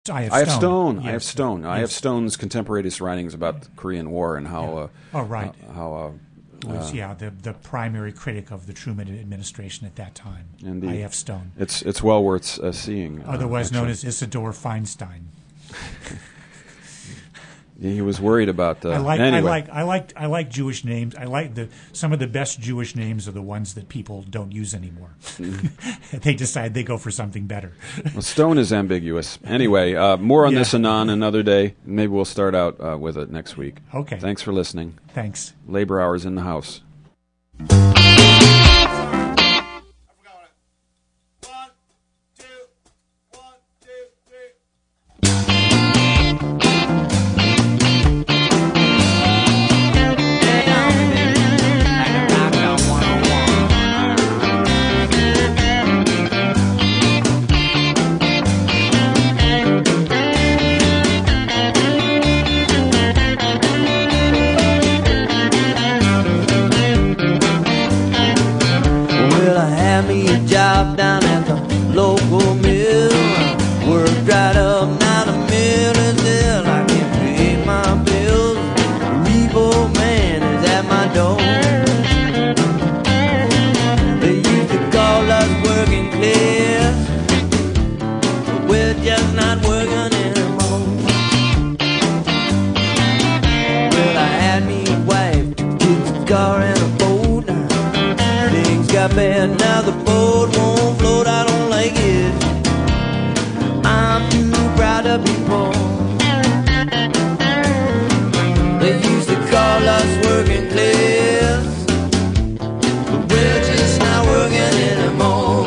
I.F. Stone. Yes. I.F. Stone. Yes. I.F. Stone's contemporaneous writings about the Korean War and how. Oh, right. Was the primary critic of the Truman administration at that time. Indeed. I.F. Stone. It's well worth seeing. Otherwise known as Isidore Feinstein. He was worried about the. I like Jewish names. I like some of the best Jewish names are the ones that people don't use anymore. They decide they go for something better. Well, Stone is ambiguous. Anyway, more on this anon another day. Maybe we'll start out with it next week. Okay. Thanks for listening. Thanks. Labor hours in the house. Job down at the local mill. Work dried up, now the mill is ill. I can't pay my bills. Repo man is at my door. They used to call us working class, but we're just not working anymore. Well, I had me a wife, kids, a car, and a boat. Things got bad, now the boat won't float, I don't like it. I'm too proud to be poor. They used to call us working class, but we're just not working anymore.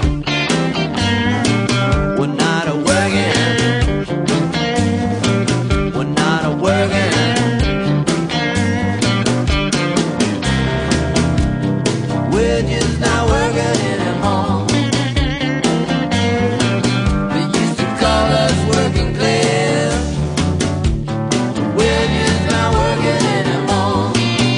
We're not a working. We're not a working. We're just not working anymore. They used to call us working class. We're just not working anymore.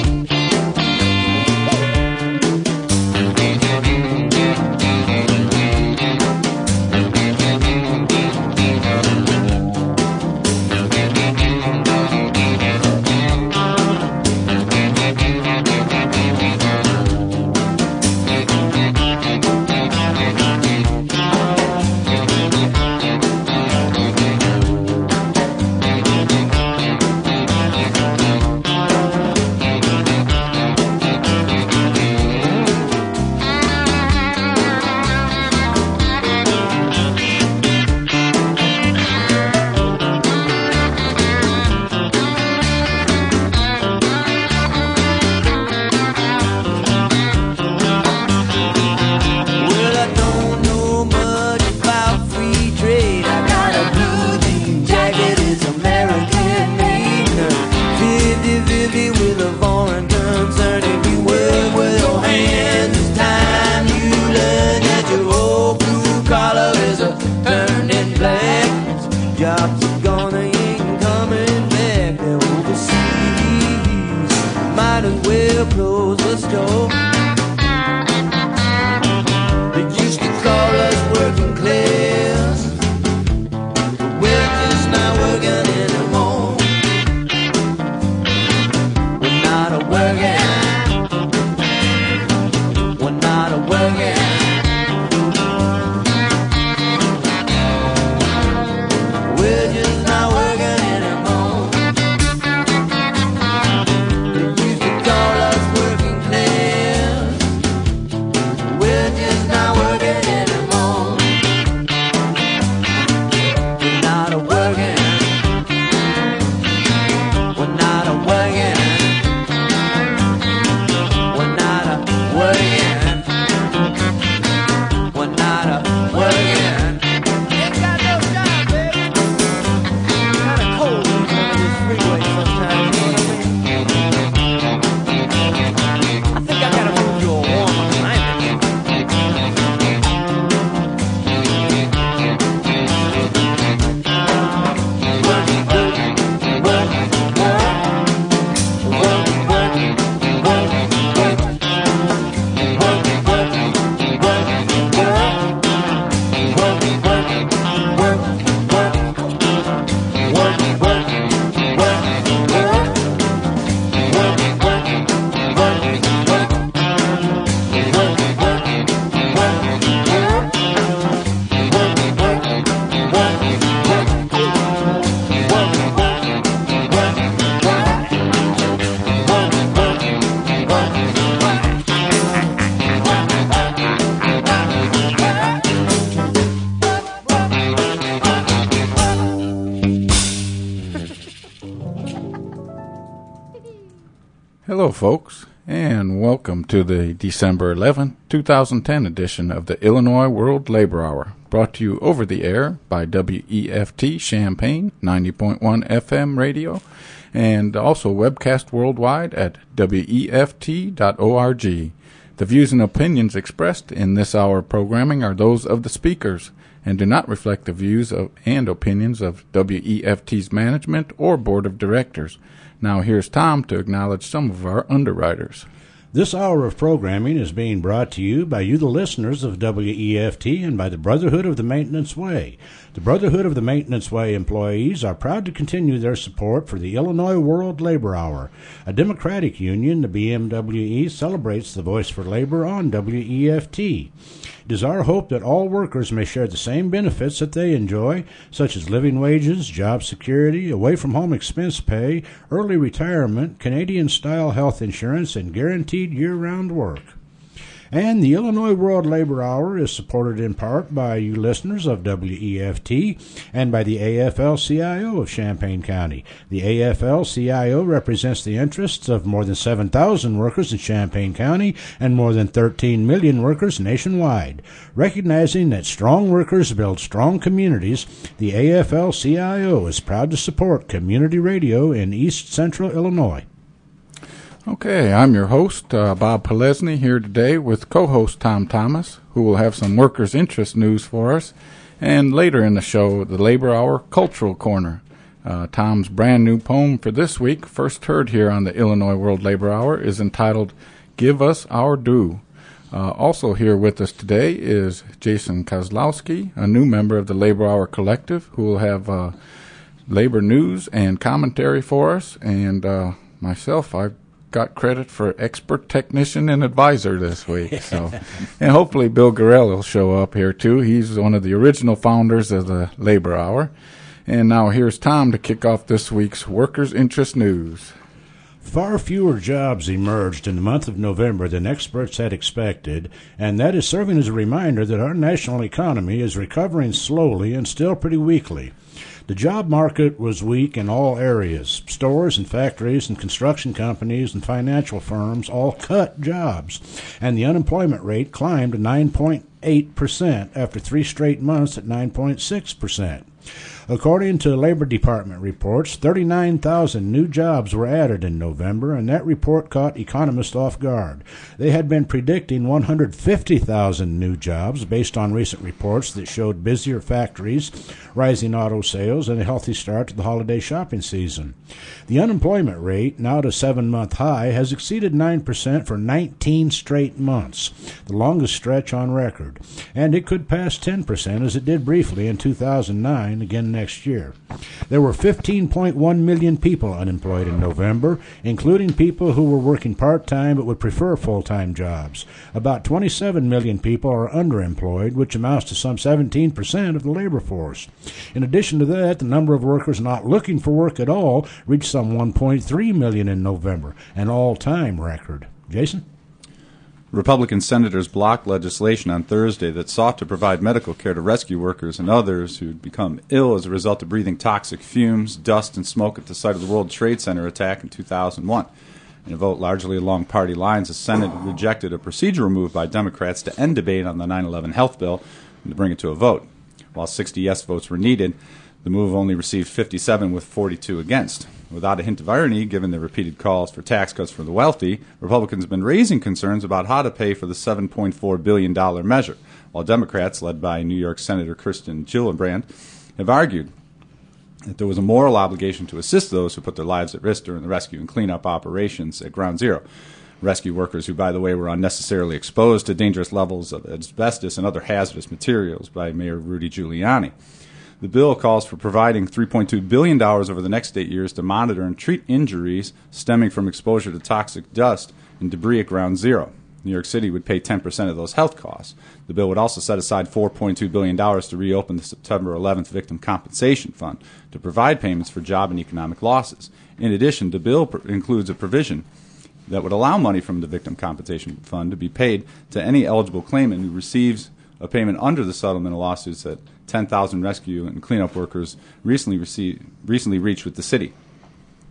Well, I don't know much about free trade. I got a blue jean jacket, it's American made. 50-50 with a foreign concern. If you work with your hands, it's time you learn that your old blue collar is a turning black. Jobs are gone, they ain't coming back. They're overseas. Might as well close the store. They used to call us working class, but we're just not working anymore. We're not a working. We're not a working. We're just not working anymore. They used to call us working class. We're just not working anymore. We're not a working. We're not a working. We're not a working. We're not a working. Ain't got no job, baby. Hello, folks, and welcome to the December 11, 2010 edition of the Illinois World Labor Hour, brought to you over the air by WEFT Champaign 90.1 FM radio, and also webcast worldwide at WEFT.org. The views and opinions expressed in this hour programming are those of the speakers and do not reflect the views and opinions of WEFT's management or board of directors. Now here's Tom to acknowledge some of our underwriters. This hour of programming is being brought to you by you, the listeners of WEFT, and by the Brotherhood of the Maintenance Way. The Brotherhood of the Maintenance Way employees are proud to continue their support for the Illinois World Labor Hour. A Democratic union, the BMWE, celebrates the voice for labor on WEFT. It is our hope that all workers may share the same benefits that they enjoy, such as living wages, job security, away-from-home expense pay, early retirement, Canadian-style health insurance, and guaranteed year-round work. And the Illinois World Labor Hour is supported in part by you listeners of WEFT and by the AFL-CIO of Champaign County. The AFL-CIO represents the interests of more than 7,000 workers in Champaign County and more than 13 million workers nationwide. Recognizing that strong workers build strong communities, the AFL-CIO is proud to support community radio in East Central Illinois. Okay, I'm your host, Bob Polesny, here today with co-host Tom Thomas, who will have some workers' interest news for us, and later in the show, the Labor Hour Cultural Corner. Tom's brand new poem for this week, first heard here on the Illinois World Labor Hour, is entitled, Give Us Our Due. Also here with us today is Jason Kozlowski, a new member of the Labor Hour Collective, who will have labor news and commentary for us, and myself, I've got credit for expert technician and advisor this week. So, and hopefully Bill Gorell will show up here too. He's one of the original founders of the Labor Hour. And now here's Tom to kick off this week's Workers' Interest News. Far fewer jobs emerged in the month of November than experts had expected, and that is serving as a reminder that our national economy is recovering slowly and still pretty weakly. The job market was weak in all areas. Stores and factories and construction companies and financial firms all cut jobs, and the unemployment rate climbed to 9.8% after 3 straight months at 9.6%. According to Labor Department reports, 39,000 new jobs were added in November, and that report caught economists off guard. They had been predicting 150,000 new jobs based on recent reports that showed busier factories, rising auto sales, and a healthy start to the holiday shopping season. The unemployment rate, now at a 7-month high, has exceeded 9% for 19 straight months, the longest stretch on record, and it could pass 10% as it did briefly in 2009, again next year. There were 15.1 million people unemployed in November, including people who were working part-time but would prefer full-time jobs. About 27 million people are underemployed, which amounts to some 17% of the labor force. In addition to that, the number of workers not looking for work at all reached some 1.3 million in November, an all-time record. Jason? Republican senators blocked legislation on Thursday that sought to provide medical care to rescue workers and others who'd become ill as a result of breathing toxic fumes, dust, and smoke at the site of the World Trade Center attack in 2001. In a vote largely along party lines, the Senate rejected a procedural move by Democrats to end debate on the 9/11 health bill and to bring it to a vote. While 60 yes votes were needed, the move only received 57 with 42 against. Without a hint of irony, given the repeated calls for tax cuts for the wealthy, Republicans have been raising concerns about how to pay for the $7.4 billion measure, while Democrats, led by New York Senator Kirsten Gillibrand, have argued that there was a moral obligation to assist those who put their lives at risk during the rescue and cleanup operations at Ground Zero. Rescue workers who, by the way, were unnecessarily exposed to dangerous levels of asbestos and other hazardous materials by Mayor Rudy Giuliani. The bill calls for providing $3.2 billion over the next 8 years to monitor and treat injuries stemming from exposure to toxic dust and debris at Ground Zero. New York City would pay 10% of those health costs. The bill would also set aside $4.2 billion to reopen the September 11th Victim Compensation Fund to provide payments for job and economic losses. In addition, the bill includes a provision that would allow money from the Victim Compensation Fund to be paid to any eligible claimant who receives a payment under the settlement of lawsuits that 10,000 rescue and cleanup workers recently reached with the city.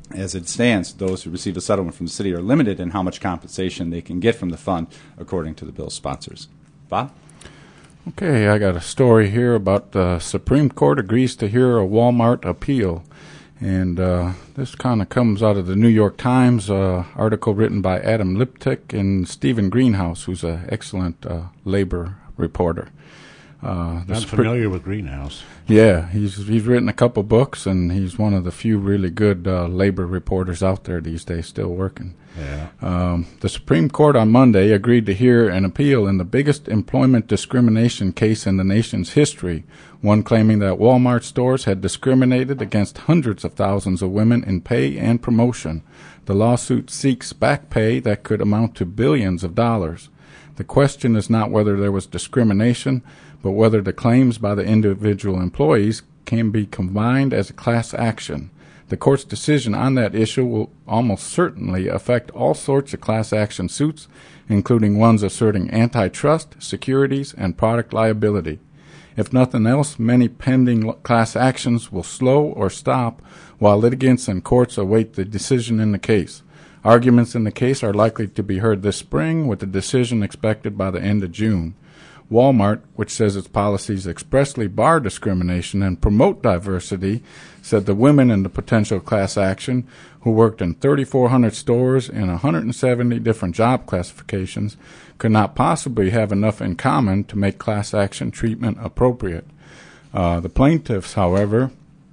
As it stands, those who receive a settlement from the city are limited in how much compensation they can get from the fund, according to the bill's sponsors. Bob? Okay, I got a story here about the Supreme Court agrees to hear a Walmart appeal. And this kind of comes out of the New York Times article written by Adam Liptek and Stephen Greenhouse, who's an excellent labor reporter. I'm familiar with Greenhouse. Yeah, he's written a couple books, and he's one of the few really good labor reporters out there these days, still working. Yeah. The Supreme Court on Monday agreed to hear an appeal in the biggest employment discrimination case in the nation's history, one claiming that Walmart stores had discriminated against hundreds of thousands of women in pay and promotion. The lawsuit seeks back pay that could amount to billions of dollars. The question is not whether there was discrimination, but whether the claims by the individual employees can be combined as a class action. The court's decision on that issue will almost certainly affect all sorts of class action suits, including ones asserting antitrust, securities, and product liability. If nothing else, many pending class actions will slow or stop while litigants and courts await the decision in the case. Arguments in the case are likely to be heard this spring, with a decision expected by the end of June. Walmart, which says its policies expressly bar discrimination and promote diversity, said the women in the potential class action, who worked in 3,400 stores in 170 different job classifications, could not possibly have enough in common to make class action treatment appropriate. The plaintiffs, however,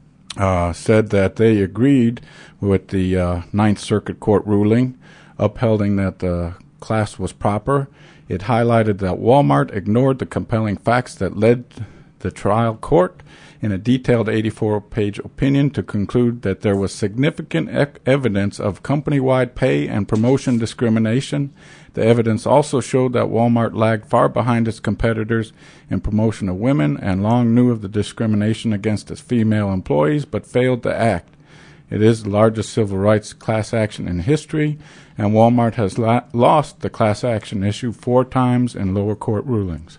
said that they agreed with the Ninth Circuit Court ruling, upholding that the class was proper. It highlighted that Walmart ignored the compelling facts that led the trial court in a detailed 84-page opinion to conclude that there was significant evidence of company-wide pay and promotion discrimination. The evidence also showed that Walmart lagged far behind its competitors in promotion of women and long knew of the discrimination against its female employees but failed to act. It is the largest civil rights class action in history, and Walmart has lost the class action issue 4 times in lower court rulings.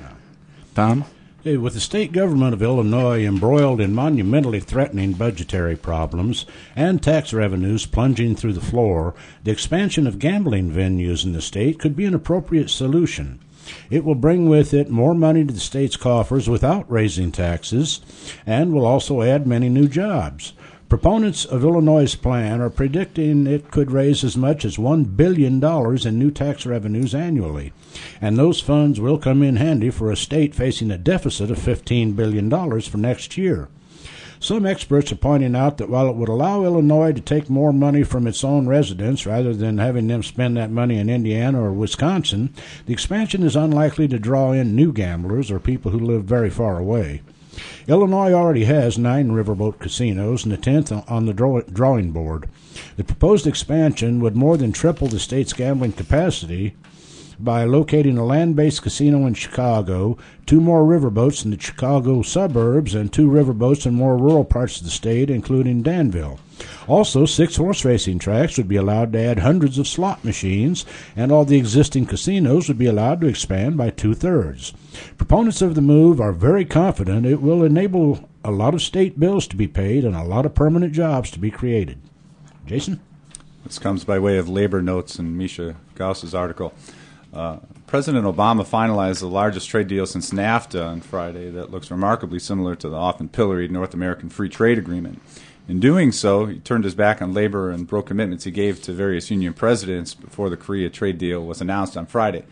Tom? With the state government of Illinois embroiled in monumentally threatening budgetary problems and tax revenues plunging through the floor, the expansion of gambling venues in the state could be an appropriate solution. It will bring with it more money to the state's coffers without raising taxes, and will also add many new jobs. Proponents of Illinois' plan are predicting it could raise as much as $1 billion in new tax revenues annually, and those funds will come in handy for a state facing a deficit of $15 billion for next year. Some experts are pointing out that while it would allow Illinois to take more money from its own residents rather than having them spend that money in Indiana or Wisconsin, the expansion is unlikely to draw in new gamblers or people who live very far away. Illinois already has 9 riverboat casinos and the 10th on the drawing board. The proposed expansion would more than triple the state's gambling capacity by locating a land-based casino in Chicago, 2 more riverboats in the Chicago suburbs, and 2 riverboats in more rural parts of the state, including Danville. Also, 6 horse racing tracks would be allowed to add hundreds of slot machines, and all the existing casinos would be allowed to expand by 2/3. Proponents of the move are very confident it will enable a lot of state bills to be paid and a lot of permanent jobs to be created. Jason? This comes by way of labor notes in Misha Gauss's article. President Obama finalized the largest trade deal since NAFTA on Friday that looks remarkably similar to the often pilloried North American Free Trade Agreement. In doing so, he turned his back on labor and broke commitments he gave to various union presidents before the Korea trade deal was announced on Friday.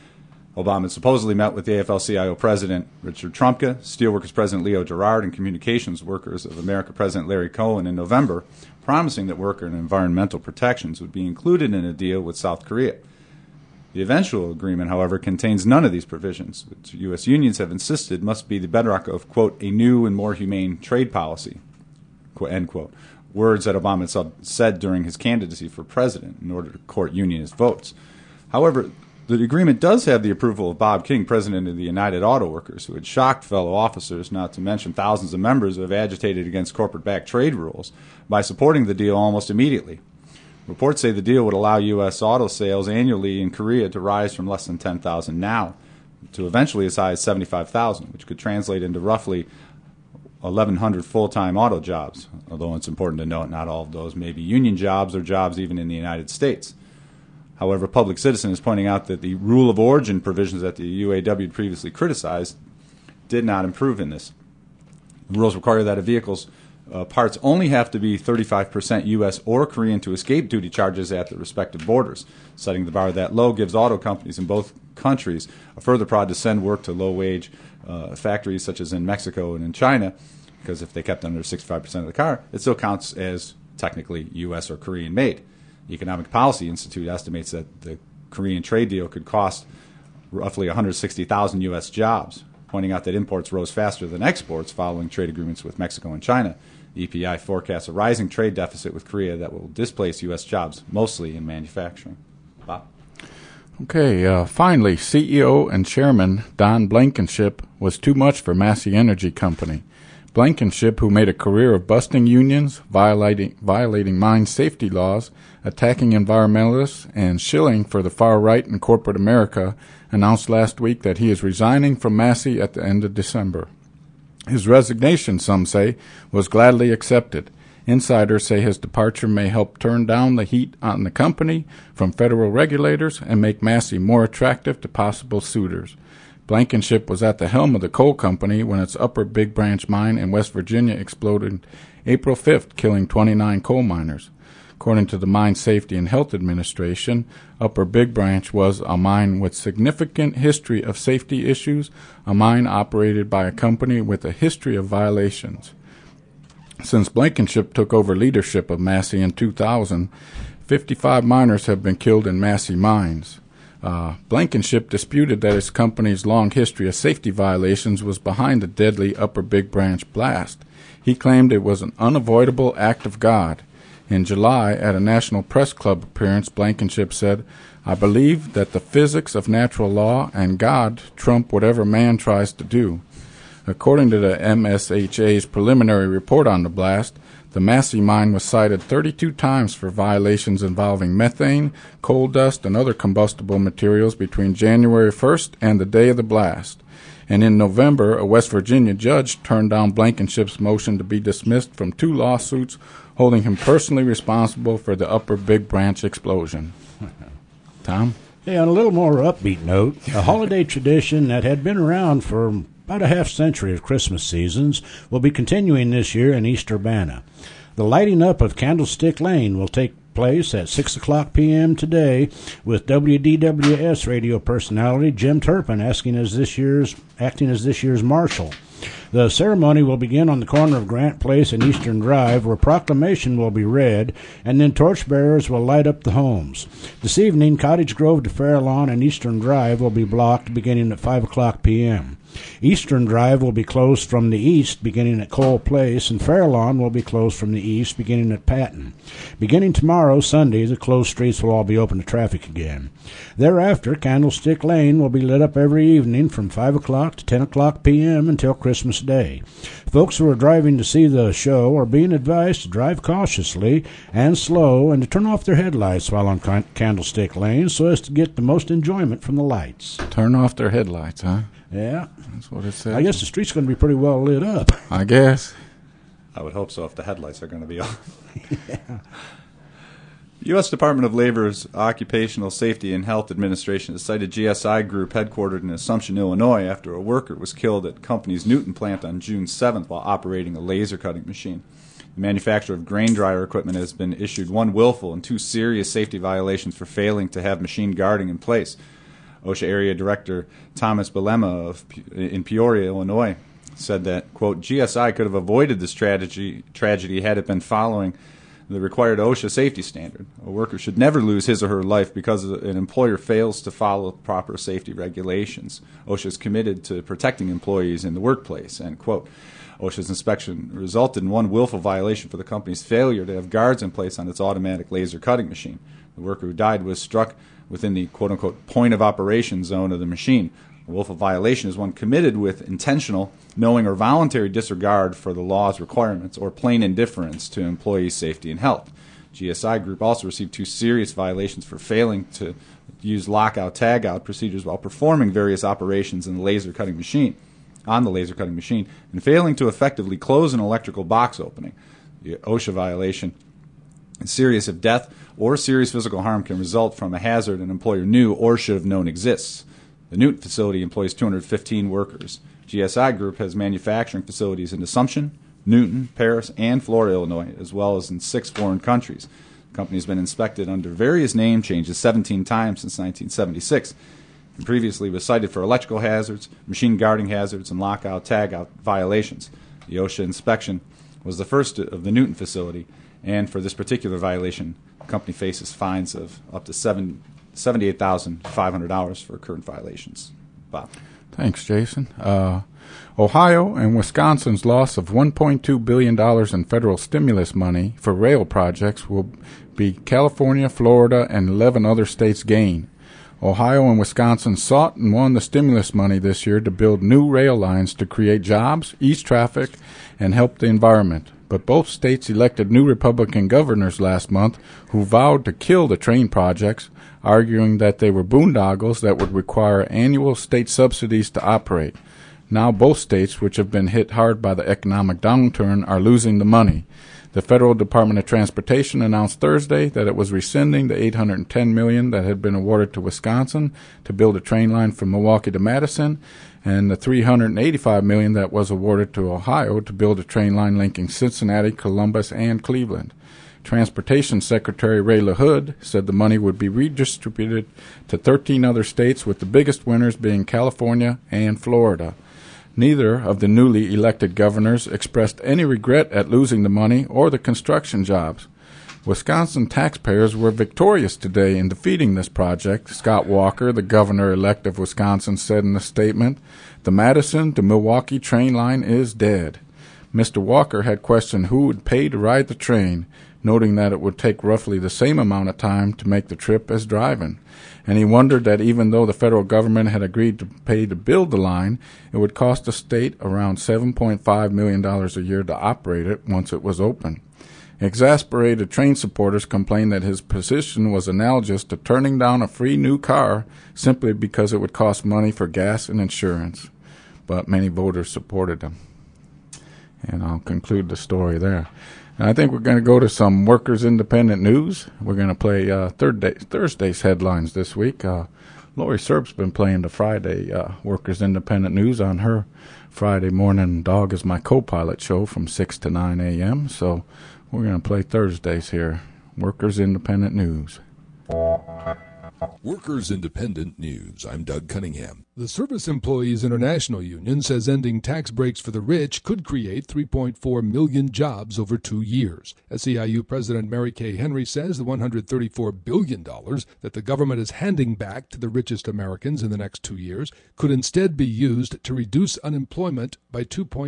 Obama supposedly met with the AFL-CIO President Richard Trumka, Steelworkers President Leo Gerard, and Communications Workers of America President Larry Cohen in November, promising that worker and environmental protections would be included in a deal with South Korea. The eventual agreement, however, contains none of these provisions, which U.S. unions have insisted must be the bedrock of, quote, a new and more humane trade policy, end quote, words that Obama said during his candidacy for president in order to court unionist votes. However, the agreement does have the approval of Bob King, president of the United Auto Workers, who had shocked fellow officers, not to mention thousands of members who have agitated against corporate-backed trade rules, by supporting the deal almost immediately. Reports say the deal would allow U.S. auto sales annually in Korea to rise from less than 10,000 now to eventually as high as 75,000, which could translate into roughly 1,100 full-time auto jobs, although it's important to note not all of those may be union jobs or jobs even in the United States. However, Public Citizen is pointing out that the rule of origin provisions that the UAW previously criticized did not improve in this. The rules require that a vehicle's parts only have to be 35% U.S. or Korean to escape duty charges at the respective borders. Setting the bar that low gives auto companies in both countries a further prod to send work to low-wage factories such as in Mexico and in China, because if they kept under 65% of the car, it still counts as technically U.S. or Korean made. The Economic Policy Institute estimates that the Korean trade deal could cost roughly 160,000 U.S. jobs, pointing out that imports rose faster than exports following trade agreements with Mexico and China. The EPI forecasts a rising trade deficit with Korea that will displace U.S. jobs, mostly in manufacturing. Bob? Okay, finally, CEO and Chairman Don Blankenship was too much for Massey Energy Company. Blankenship, who made a career of busting unions, violating mine safety laws, attacking environmentalists, and shilling for the far right in corporate America, announced last week that he is resigning from Massey at the end of December. His resignation, some say, was gladly accepted. Insiders say his departure may help turn down the heat on the company from federal regulators and make Massey more attractive to possible suitors. Blankenship was at the helm of the coal company when its Upper Big Branch mine in West Virginia exploded April 5th, killing 29 coal miners. According to the Mine Safety and Health Administration, Upper Big Branch was a mine with significant history of safety issues, a mine operated by a company with a history of violations. Since Blankenship took over leadership of Massey in 2000, 55 miners have been killed in Massey mines. Blankenship disputed that his company's long history of safety violations was behind the deadly Upper Big Branch blast. He claimed it was an unavoidable act of God. In July, at a National Press Club appearance, Blankenship said, "I believe that the physics of natural law and God trump whatever man tries to do." According to the MSHA's preliminary report on the blast, the Massey mine was cited 32 times for violations involving methane, coal dust, and other combustible materials between January 1st and the day of the blast. And in November, a West Virginia judge turned down Blankenship's motion to be dismissed from 2 lawsuits holding him personally responsible for the Upper Big Branch explosion. Tom? Hey, on a little more upbeat note, a holiday tradition that had been around for about a half century of Christmas seasons will be continuing this year in East Urbana. The lighting up of Candlestick Lane will take place at 6 o'clock p.m. today, with WDWS radio personality Jim Turpin acting as this year's marshal. The ceremony will begin on the corner of Grant Place and Eastern Drive, where proclamation will be read, and then torchbearers will light up the homes. This evening, Cottage Grove to Fair Lawn and Eastern Drive will be blocked beginning at 5 o'clock p.m. Eastern Drive will be closed from the east beginning at Cole Place, and Fair Lawn will be closed from the east beginning at Patton. Beginning tomorrow, Sunday, the closed streets will all be open to traffic again. Thereafter, Candlestick Lane will be lit up every evening from 5 o'clock to 10 o'clock p.m. until Christmas Day. Folks who are driving to see the show are being advised to drive cautiously and slow and to turn off their headlights while on Candlestick Lane so as to get the most enjoyment from the lights. Turn off their headlights, huh? Yeah. That's what it says. I guess the street's going to be pretty well lit up. I guess. I would hope so if the headlights are going to be off. Yeah. The U.S. Department of Labor's Occupational Safety and Health Administration has cited GSI Group headquartered in Assumption, Illinois, after a worker was killed at the company's Newton plant on June 7th while operating a laser cutting machine. The manufacturer of grain dryer equipment has been issued 1 willful and 2 serious safety violations for failing to have machine guarding in place. OSHA Area Director Thomas Belema in Peoria, Illinois, said that, quote, GSI could have avoided this tragedy had it been following the required OSHA safety standard. A worker should never lose his or her life because an employer fails to follow proper safety regulations. OSHA is committed to protecting employees in the workplace, end quote. OSHA's inspection resulted in 1 willful violation for the company's failure to have guards in place on its automatic laser cutting machine. The worker who died was struck within the quote-unquote point of operation zone of the machine. A willful violation is one committed with intentional, knowing, or voluntary disregard for the law's requirements or plain indifference to employee safety and health. GSI Group also received 2 serious violations for failing to use lockout-tagout procedures while performing various operations in the laser cutting machine. on the laser cutting machine and failing to effectively close an electrical box opening. The OSHA violation is serious if death or serious physical harm can result from a hazard an employer knew or should have known exists. The Newton facility employs 215 workers. GSI Group has manufacturing facilities in Assumption, Newton, Paris, and Florida, Illinois, as well as in 6 foreign countries. The company has been inspected under various name changes 17 times since 1976, and previously was cited for electrical hazards, machine guarding hazards, and lockout-tagout violations. The OSHA inspection was the first of the Newton facility, and for this particular violation, the company faces fines of up to $78,500 for current violations. Bob. Thanks, Jason. Ohio and Wisconsin's loss of $1.2 billion in federal stimulus money for rail projects will be California, Florida, and 11 other states' gain. Ohio and Wisconsin sought and won the stimulus money this year to build new rail lines to create jobs, ease traffic, and help the environment. But both states elected new Republican governors last month who vowed to kill the train projects, arguing that they were boondoggles that would require annual state subsidies to operate. Now both states, which have been hit hard by the economic downturn, are losing the money. The Federal Department of Transportation announced Thursday that it was rescinding the $810 million that had been awarded to Wisconsin to build a train line from Milwaukee to Madison, and the $385 million that was awarded to Ohio to build a train line linking Cincinnati, Columbus, and Cleveland. Transportation Secretary Ray LaHood said the money would be redistributed to 13 other states, with the biggest winners being California and Florida. Neither of the newly elected governors expressed any regret at losing the money or the construction jobs. Wisconsin taxpayers were victorious today in defeating this project, Scott Walker, the governor-elect of Wisconsin, said in a statement. The Madison to Milwaukee train line is dead. Mr. Walker had questioned who would pay to ride the train, noting that it would take roughly the same amount of time to make the trip as driving. And he wondered that even though the federal government had agreed to pay to build the line, it would cost the state around $7.5 million a year to operate it once it was open. Exasperated train supporters complained that his position was analogous to turning down a free new car simply because it would cost money for gas and insurance. But many voters supported him. And I'll conclude the story there. And I think we're going to go to some Workers Independent News. We're going to play Thursday's headlines this week. Lori Serb's been playing the Friday Workers Independent News on her Friday morning Dog is My Co-Pilot show from 6 to 9 a.m. So we're going to play Thursdays here. Workers Independent News. Workers Independent News. I'm Doug Cunningham. The Service Employees International Union says ending tax breaks for the rich could create 3.4 million jobs over 2 years. SEIU President Mary Kay Henry says the $134 billion that the government is handing back to the richest Americans in the next 2 years could instead be used to reduce unemployment by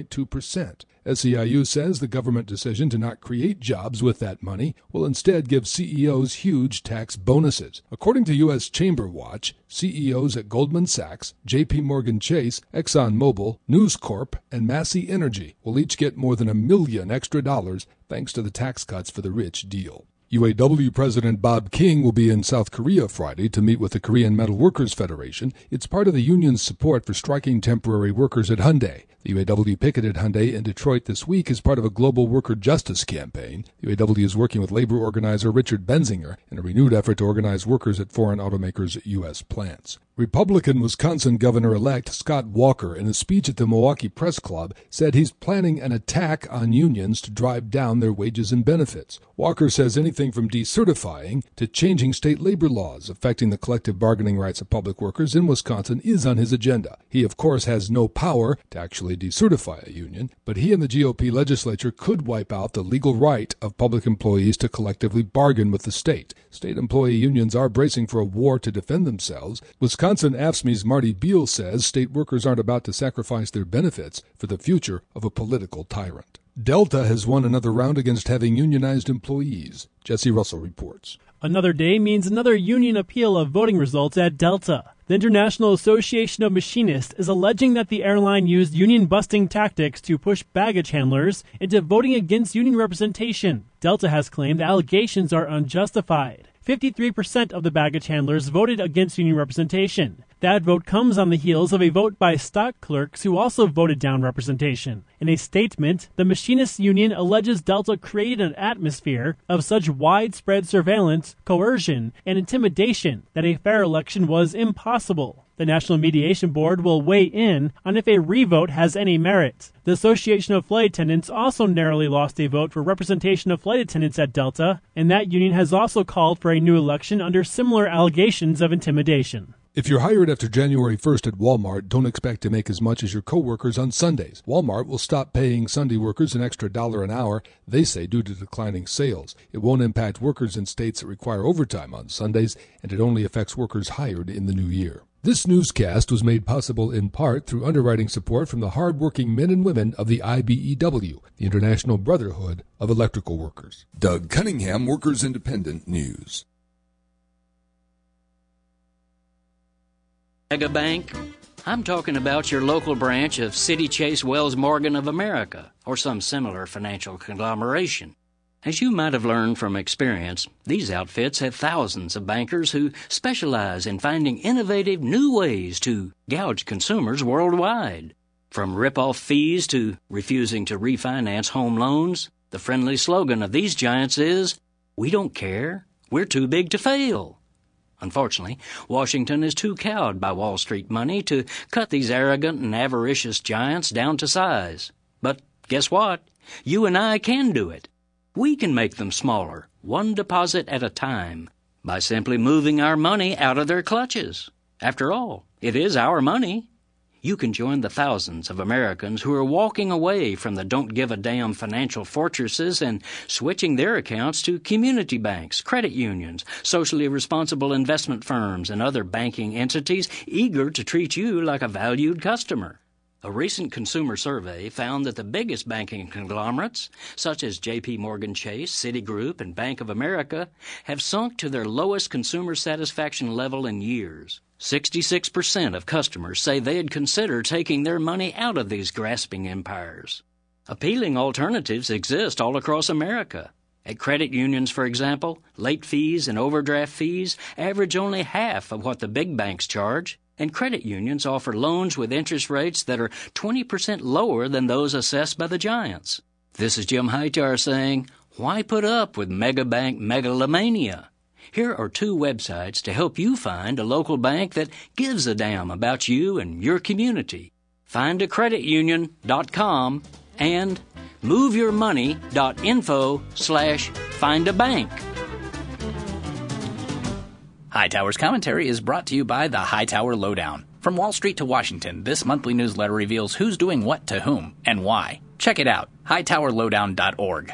2.2%. SEIU says the government decision to not create jobs with that money will instead give CEOs huge tax bonuses. According to U.S. Chamber Watch, CEOs at Goldman Sachs, J.P. Morgan Chase, ExxonMobil, News Corp, and Massey Energy will each get more than $1 million extra thanks to the tax cuts for the rich deal. UAW President Bob King will be in South Korea Friday to meet with the Korean Metal Workers Federation. It's part of the union's support for striking temporary workers at Hyundai. The UAW picketed Hyundai in Detroit this week as part of a global worker justice campaign. The UAW is working with labor organizer Richard Benzinger in a renewed effort to organize workers at foreign automakers' U.S. plants. Republican Wisconsin Governor-elect Scott Walker, in a speech at the Milwaukee Press Club, said he's planning an attack on unions to drive down their wages and benefits. Walker says anything from decertifying to changing state labor laws affecting the collective bargaining rights of public workers in Wisconsin is on his agenda. He, of course, has no power to actually decertify a union, but he and the GOP legislature could wipe out the legal right of public employees to collectively bargain with the state. State employee unions are bracing for a war to defend themselves. Wisconsin AFSCME's Marty Beal says state workers aren't about to sacrifice their benefits for the future of a political tyrant. Delta has won another round against having unionized employees. Jesse Russell reports. Another day means another union appeal of voting results at Delta. The International Association of Machinists is alleging that the airline used union-busting tactics to push baggage handlers into voting against union representation. Delta has claimed the allegations are unjustified. 53% of the baggage handlers voted against union representation. That vote comes on the heels of a vote by stock clerks who also voted down representation. In a statement, the Machinists Union alleges Delta created an atmosphere of such widespread surveillance, coercion, and intimidation that a fair election was impossible. The National Mediation Board will weigh in on if a revote has any merit. The Association of Flight Attendants also narrowly lost a vote for representation of flight attendants at Delta, and that union has also called for a new election under similar allegations of intimidation. If you're hired after January 1st at Walmart, don't expect to make as much as your coworkers on Sundays. Walmart will stop paying Sunday workers an extra $1 an hour, they say, due to declining sales. It won't impact workers in states that require overtime on Sundays, and it only affects workers hired in the new year. This newscast was made possible in part through underwriting support from the hard-working men and women of the IBEW, the International Brotherhood of Electrical Workers. Doug Cunningham, Workers Independent News. Mega Bank? I'm talking about your local branch of City Chase Wells Morgan of America, or some similar financial conglomeration. As you might have learned from experience, these outfits have thousands of bankers who specialize in finding innovative new ways to gouge consumers worldwide. From rip-off fees to refusing to refinance home loans, the friendly slogan of these giants is, "We don't care, we're too big to fail." Unfortunately, Washington is too cowed by Wall Street money to cut these arrogant and avaricious giants down to size. But guess what? You and I can do it. We can make them smaller, one deposit at a time, by simply moving our money out of their clutches. After all, it is our money. You can join the thousands of Americans who are walking away from the don't-give-a-damn financial fortresses and switching their accounts to community banks, credit unions, socially responsible investment firms, and other banking entities eager to treat you like a valued customer. A recent consumer survey found that the biggest banking conglomerates, such as J.P. Morgan Chase, Citigroup, and Bank of America, have sunk to their lowest consumer satisfaction level in years. 66% of customers say they'd consider taking their money out of these grasping empires. Appealing alternatives exist all across America. At credit unions, for example, late fees and overdraft fees average only half of what the big banks charge, and credit unions offer loans with interest rates that are 20% lower than those assessed by the giants. This is Jim Hightower saying, why put up with megabank megalomania? Here are 2 websites to help you find a local bank that gives a damn about you and your community. FindACreditUnion.com and MoveYourMoney.info/findabank. Hightower's commentary is brought to you by the Hightower Lowdown. From Wall Street to Washington, this monthly newsletter reveals who's doing what to whom and why. Check it out, hightowerlowdown.org.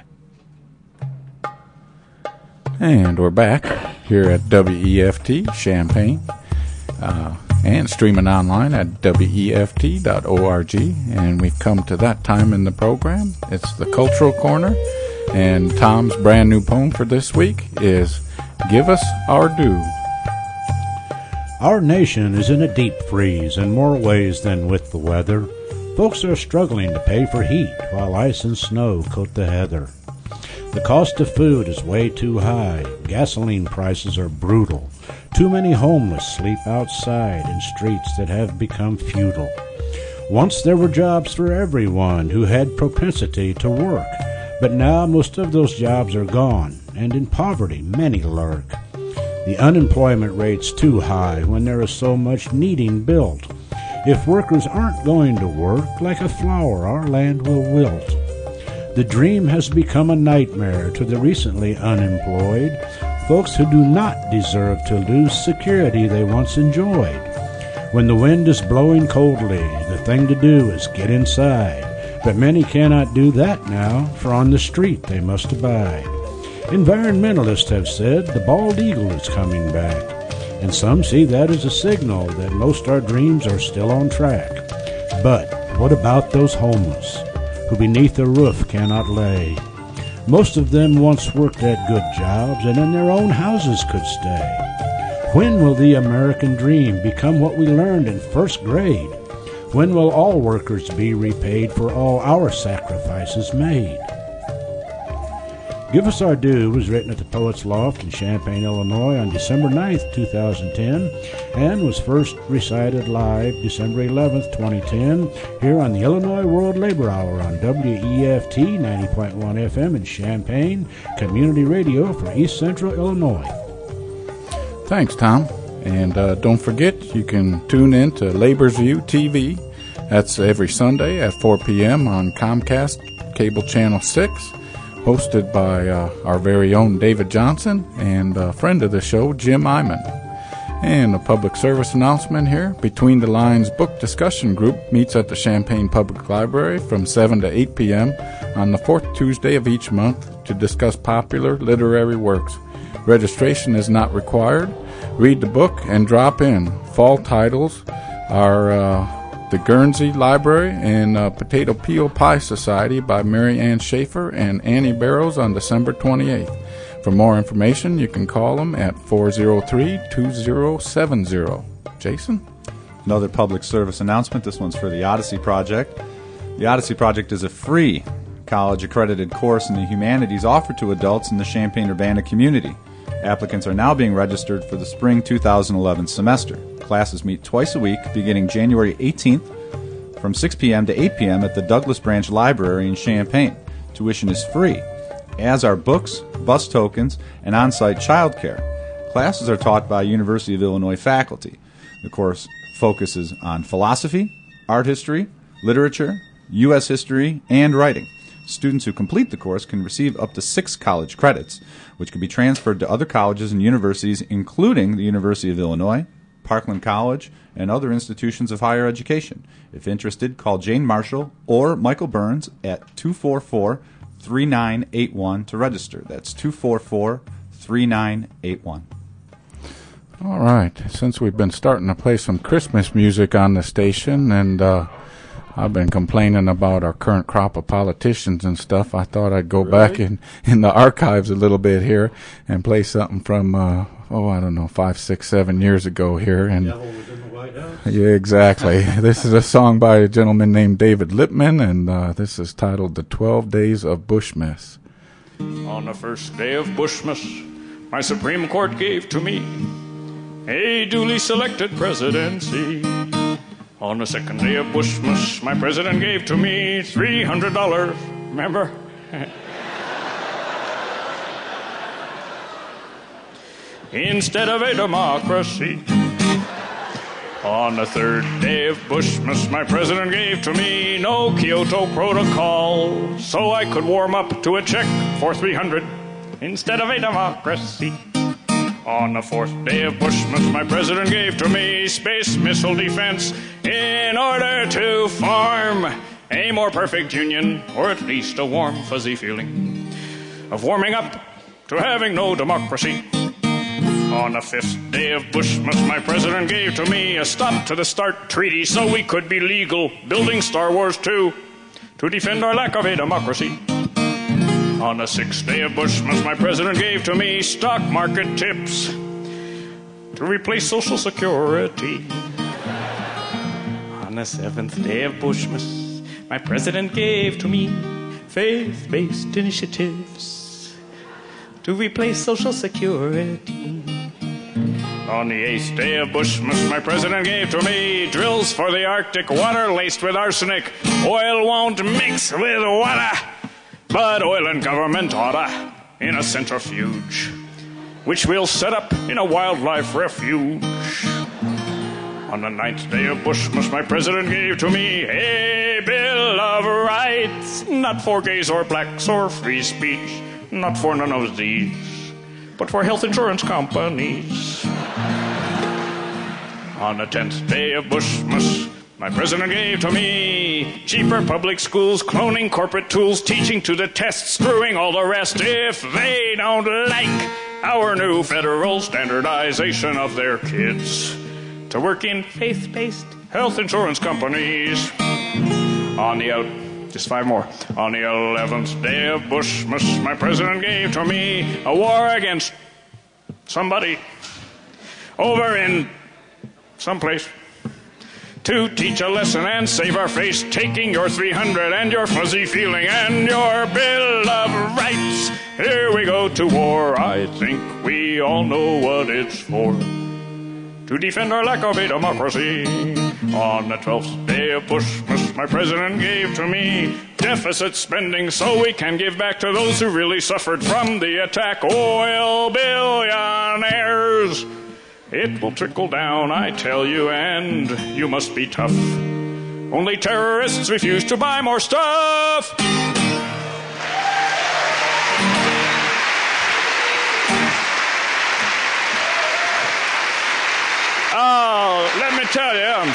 And we're back here at WEFT Champaign and streaming online at WEFT.org. And we've come to that time in the program. It's the Cultural Corner. And Tom's brand new poem for this week is Give Us Our Due. Our nation is in a deep freeze in more ways than with the weather. Folks are struggling to pay for heat while ice and snow coat the heather. The cost of food is way too high. Gasoline prices are brutal. Too many homeless sleep outside in streets that have become feudal. Once there were jobs for everyone who had propensity to work, but now most of those jobs are gone, and in poverty many lurk. The unemployment rate's too high when there is so much needing built. If workers aren't going to work, like a flower our land will wilt. The dream has become a nightmare to the recently unemployed, folks who do not deserve to lose security they once enjoyed. When the wind is blowing coldly, the thing to do is get inside, but many cannot do that now, for on the street they must abide. Environmentalists have said the bald eagle is coming back, and some see that as a signal that most our dreams are still on track. But what about those homeless, who beneath a roof cannot lay? Most of them once worked at good jobs and in their own houses could stay. When will the American dream become what we learned in first grade? When will all workers be repaid for all our sacrifices made? Give Us Our Due was written at the Poets Loft in Champaign, Illinois on December 9th, 2010, and was first recited live December 11th, 2010, here on the Illinois World Labor Hour on WEFT 90.1 FM in Champaign, community radio for East Central Illinois. Thanks, Tom. And don't forget, you can tune in to Labor's View TV. That's every Sunday at 4 p.m. on Comcast Cable Channel 6, hosted by our very own David Johnson and a friend of the show, Jim Iman. And a public service announcement here. Between the Lines Book Discussion Group meets at the Champaign Public Library from 7 to 8 p.m. on the fourth Tuesday of each month to discuss popular literary works. Registration is not required. Read the book and drop in. Fall titles are The Guernsey Library and Potato Peel Pie Society by Mary Ann Schaefer and Annie Barrows on December 28th. For more information, you can call them at 403-2070. Jason? Another public service announcement. This one's for the Odyssey Project. The Odyssey Project is a free college-accredited course in the humanities offered to adults in the Champaign-Urbana community. Applicants are now being registered for the spring 2011 semester. Classes meet twice a week, beginning January 18th from 6 p.m. to 8 p.m. at the Douglas Branch Library in Champaign. Tuition is free, as are books, bus tokens, and on-site childcare. Classes are taught by University of Illinois faculty. The course focuses on philosophy, art history, literature, U.S. history, and writing. Students who complete the course can receive up to 6 college credits, which can be transferred to other colleges and universities, including the University of Illinois, Parkland College, and other institutions of higher education. If interested, call Jane Marshall or Michael Burns at 244-3981 to register. That's 244-3981. All right. Since we've been starting to play some Christmas music on the station, and I've been complaining about our current crop of politicians and stuff, I thought I'd go back in the archives a little bit here and play something from, I don't know, 5, 6, 7 years ago here. And Devil was in the White House? Yeah, exactly. This is a song by a gentleman named David Lippman, and this is titled The 12 Days of Bushmas. On the first day of Bushmas, my Supreme Court gave to me a duly selected presidency. On the second day of Bushmas, my president gave to me $300. Remember? Instead of a democracy. On the third day of Bushmas, my president gave to me no Kyoto Protocol, so I could warm up to a check for $300 instead of a democracy. On the fourth day of Bushmas, my president gave to me space missile defense in order to form a more perfect union, or at least a warm, fuzzy feeling of warming up to having no democracy. On the fifth day of Bushmas, my president gave to me a stop to the START treaty so we could be legal building Star Wars 2 to defend our lack of a democracy. On the sixth day of Bushmas, my president gave to me stock market tips to replace Social Security. On the seventh day of Bushmas, my president gave to me faith-based initiatives to replace Social Security. On the eighth day of Bushmas, my president gave to me drills for the Arctic, water laced with arsenic. Oil won't mix with water, but oil and government oughta in a centrifuge, which we'll set up in a wildlife refuge. On the ninth day of Bushmas, my president gave to me a Bill of Rights, not for gays or blacks or free speech, not for none of these, but for health insurance companies. On the 10th day of Bushmas, my president gave to me cheaper public schools, cloning corporate tools, teaching to the test, screwing all the rest if they don't like our new federal standardization of their kids to work in faith-based health insurance companies. Just 5 more. On the 11th day of Bushmas, my president gave to me a war against somebody over in someplace to teach a lesson and save our face, taking your $300 and your fuzzy feeling and your Bill of Rights. Here to war. I think we all know what it's for. To defend our lack of a democracy. On the 12th day of Bushmas, my president gave to me deficit spending so we can give back to those who really suffered from the attack. Oil billionaires. It will trickle down, I tell you, and you must be tough. Only terrorists refuse to buy more stuff. Oh, let me tell you.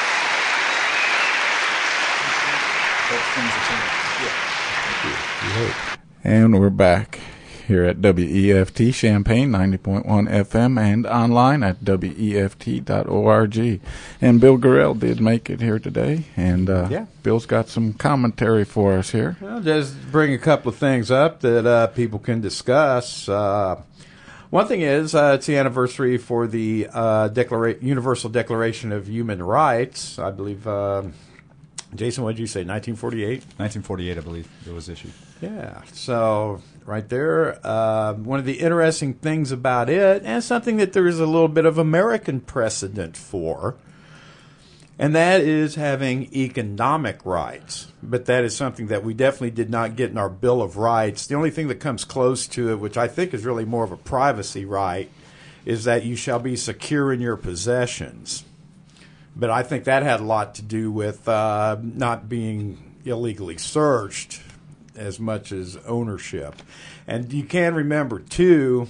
And we're back here at WEFT Champaign 90.1 FM and online at WEFT.org. And Bill Gorell did make it here today, and Bill's got some commentary for us here. I'll just bring a couple of things up that people can discuss. One thing is, it's the anniversary for the Universal Declaration of Human Rights. I believe, Jason, what did you say, 1948? 1948, I believe, it was issued. Yeah, so right there, one of the interesting things about it, and something that there is a little bit of American precedent for, and that is having economic rights. But that is something that we definitely did not get in our Bill of Rights. The only thing that comes close to it, which I think is really more of a privacy right, is that you shall be secure in your possessions. But I think that had a lot to do with not being illegally searched as much as ownership. And you can remember, too,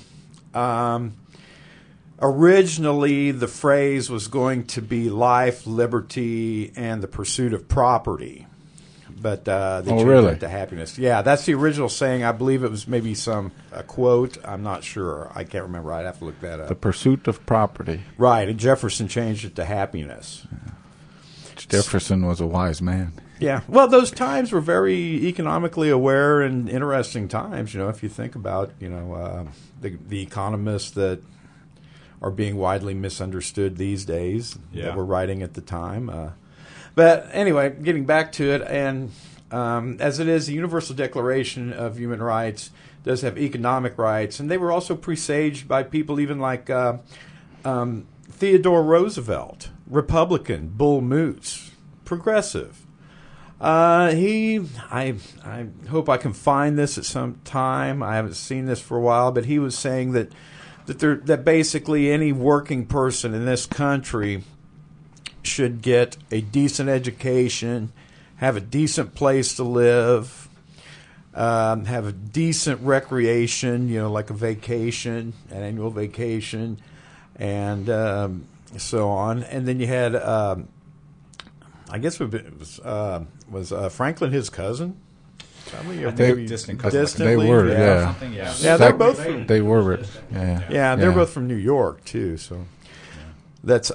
originally the phrase was going to be life, liberty, and the pursuit of property. But they changed it to happiness. Yeah, that's the original saying. I believe it was maybe a quote. I'm not sure. I can't remember. I'd have to look that up. The pursuit of property. Right, and Jefferson changed it to happiness. Jefferson was a wise man. Yeah, well, those times were very economically aware and interesting times. You know, if you think about, the economists that are being widely misunderstood these days that were writing at the time. But anyway, getting back to it, and as it is, the Universal Declaration of Human Rights does have economic rights, and they were also presaged by people even like Theodore Roosevelt, Republican, Bull Moose, progressive. I hope I can find this at some time. I haven't seen this for a while, but he was saying that basically any working person in this country should get a decent education, have a decent place to live, have a decent recreation, like a vacation, an annual vacation, and so on. And then you had, I guess it was Franklin his cousin? Distant cousins. They were, yeah. Yeah, they're both from, they were, yeah. Yeah, they're both from New York, too, so that's...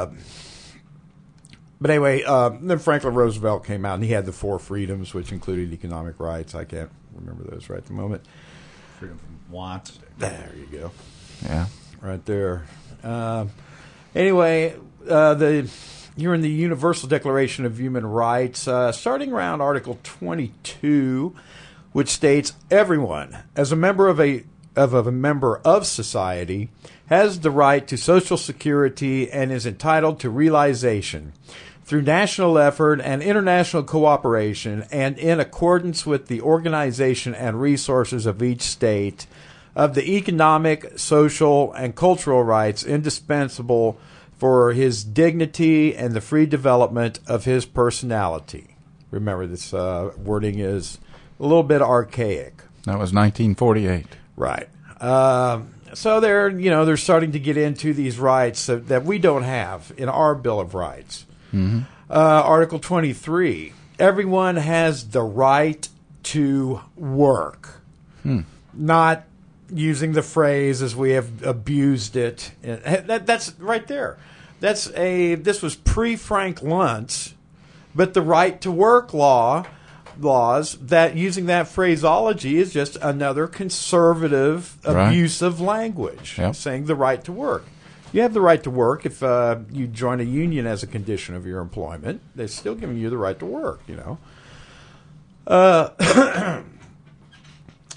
But anyway, then Franklin Roosevelt came out, and he had the 4 freedoms, which included economic rights. I can't remember those right at the moment. Freedom from want. There you go. Yeah. Right there. Anyway, you're in the Universal Declaration of Human Rights, starting around Article 22, which states, everyone, as a member of a member of society, has the right to social security and is entitled to realization through national effort and international cooperation and in accordance with the organization and resources of each state of the economic, social, and cultural rights indispensable for his dignity and the free development of his personality. Remember, this wording is a little bit archaic. That was 1948. Right. So they're starting to get into these rights that we don't have in our Bill of Rights. Mm-hmm. Article 23, everyone has the right to work. Not using the phrase as we have abused it. That's right there. This was pre-Frank Luntz, but the right to work laws, that using that phraseology is just another conservative abuse of language, saying the right to work. You have the right to work if you join a union as a condition of your employment. They're still giving you the right to work,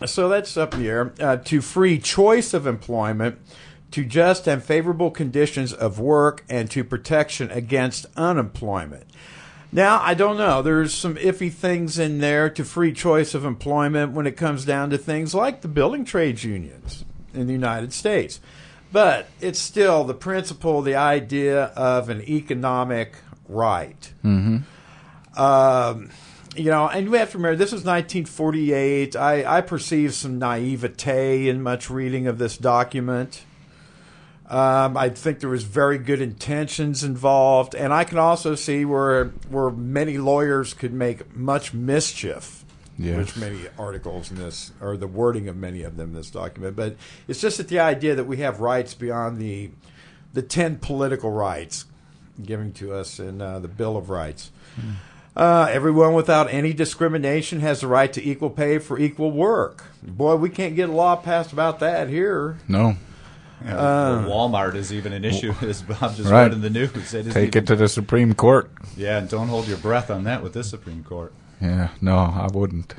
So that's up in the air. To free choice of employment, to just and favorable conditions of work, and to protection against unemployment. Now, I don't know. There's some iffy things in there to free choice of employment when it comes down to things like the building trades unions in the United States. But it's still the principle, the idea of an economic right. Mm-hmm. And we have to remember, this was 1948. I perceive some naivete in much reading of this document. I think there was very good intentions involved, and I can also see where many lawyers could make much mischief. Yes. Which many articles in this, or the wording of many of them in this document. But it's just that the idea that we have rights beyond the 10 political rights given to us in the Bill of Rights. Everyone without any discrimination has the right to equal pay for equal work. Boy, we can't get a law passed about that here. No. Walmart is even an issue, as Bob just right. read in the news. Take it to the Supreme Court. Yeah, and don't hold your breath on that with this Supreme Court. Yeah, no, I wouldn't.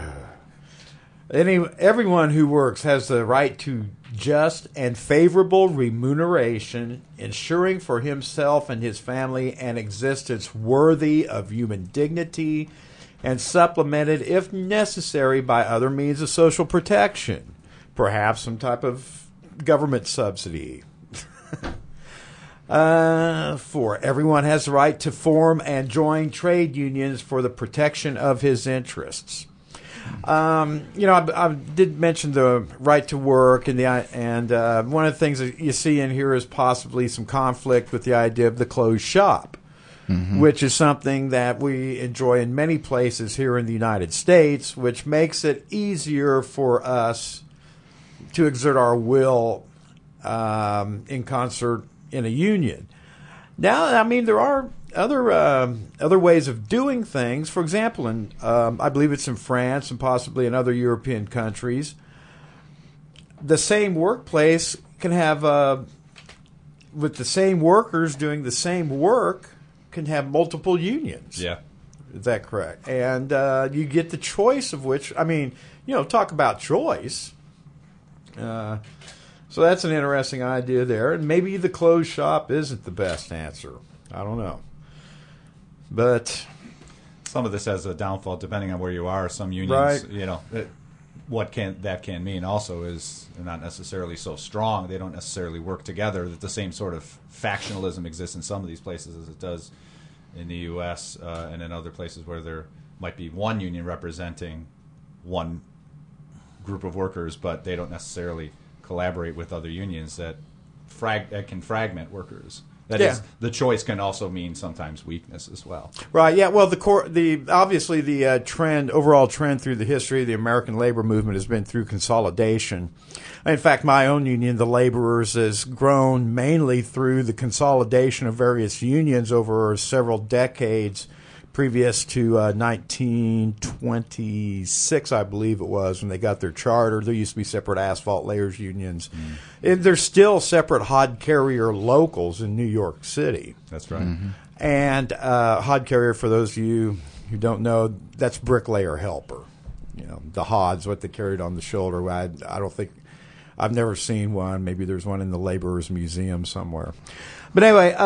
Everyone who works has the right to just and favorable remuneration, ensuring for himself and his family an existence worthy of human dignity, and supplemented, if necessary, by other means of social protection, perhaps some type of government subsidy. 4, everyone has the right to form and join trade unions for the protection of his interests. I did mention the right to work, and one of the things that you see in here is possibly some conflict with the idea of the closed shop, which is something that we enjoy in many places here in the United States, which makes it easier for us to exert our will in concert in a union. Now, I mean, there are other ways of doing things. For example, I believe it's in France and possibly in other European countries, the same workplace can have, with the same workers doing the same work, can have multiple unions. Yeah. Is that correct? And you get the choice of which, talk about choice. So that's an interesting idea there. And maybe the closed shop isn't the best answer. I don't know. But some of this has a downfall depending on where you are. Some unions, right. What that can mean also is they're not necessarily so strong. They don't necessarily work together. That the same sort of factionalism exists in some of these places as it does in the U.S. And in other places where there might be one union representing one group of workers, but they don't necessarily collaborate with other unions that can fragment workers. That is, the choice can also mean sometimes weakness as well. Right. Yeah. Well, obviously the overall trend through the history of the American labor movement has been through consolidation. In fact, my own union, the Laborers, has grown mainly through the consolidation of various unions over several decades, previous to 1926, I believe it was, when they got their charter. There used to be separate asphalt layers unions. There's still separate hod carrier locals in New York City. That's right. And hod carrier, for those of you who don't know, that's bricklayer helper. The hod's what they carried on the shoulder. I don't think, I've never seen one. Maybe there's one in the Laborers Museum somewhere. But anyway,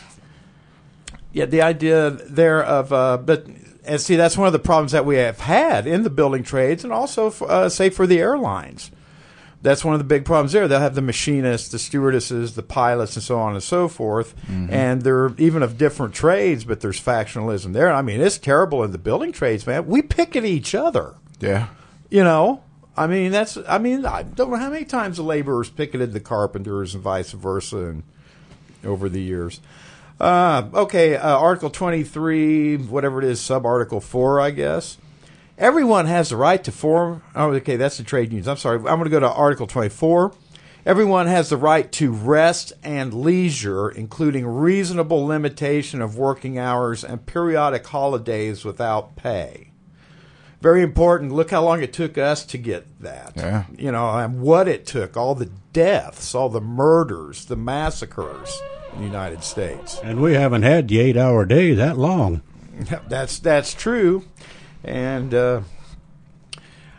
the idea there of, that's one of the problems that we have had in the building trades, and also, say, for the airlines. That's one of the big problems there. They'll have the machinists, the stewardesses, the pilots, and so on and so forth, and they're even of different trades, but there's factionalism there. I mean, it's terrible in the building trades, man. We pick at each other. Yeah. I don't know how many times the laborers picketed the carpenters and vice versa, and over the years. Article 23, whatever it is, sub-article 4, I guess. Everyone has the right to form... Oh, okay, that's the trade unions. I'm sorry. I'm going to go to Article 24. Everyone has the right to rest and leisure, including reasonable limitation of working hours and periodic holidays without pay. Very important. Look how long it took us to get that. Yeah. And what it took. All the deaths, all the murders, the massacres in the United States. And we haven't had the 8-hour day that long. That's true. And